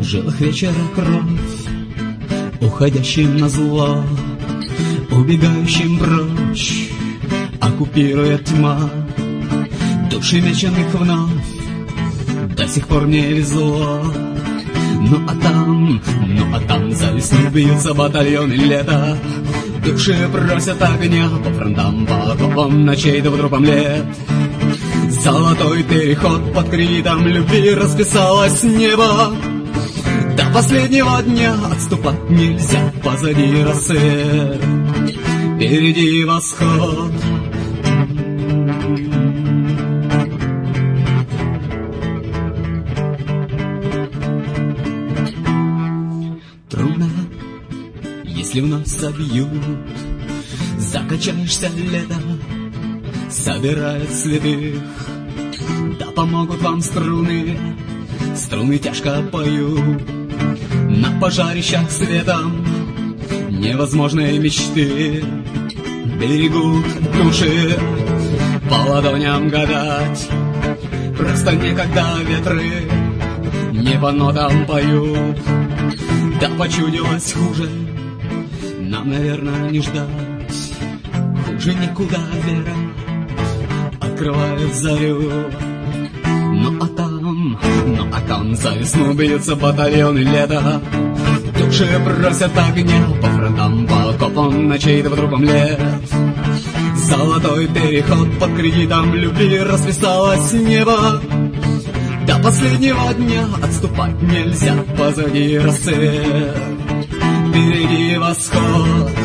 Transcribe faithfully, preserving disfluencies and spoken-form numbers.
жилах вечера кровь, уходящим на зло, убегающим прочь, оккупирует тьма. Души меченых вновь до сих пор не везло. Ну а там, ну а там за весну бьются батальоны лета. Души просят огня по фронтам, по окопам ночей да по трупам лет. Золотой переход под кредитом любви расписалось небо. До последнего дня отступать нельзя, позади рассвет, впереди восход. Трудно, если вновь собьют, закачаешься лето, собирает святых. Да помогут вам струны, струны тяжко поют. На пожарищах светом невозможные мечты берегут души, по ладоням гадать. Просто некогда ветры не по нотам поют. Да почудилось хуже, нам, наверное, не ждать. Хуже никуда вера открывает зарю. Ну а там, ну а там за весну бьются батальоны лета. Души просят огня по фронтам, по окопам ночей да по трупам лет. Золотой переход под кредитом любви расписалось небо. До последнего дня отступать нельзя, позади рассвет, впереди восход.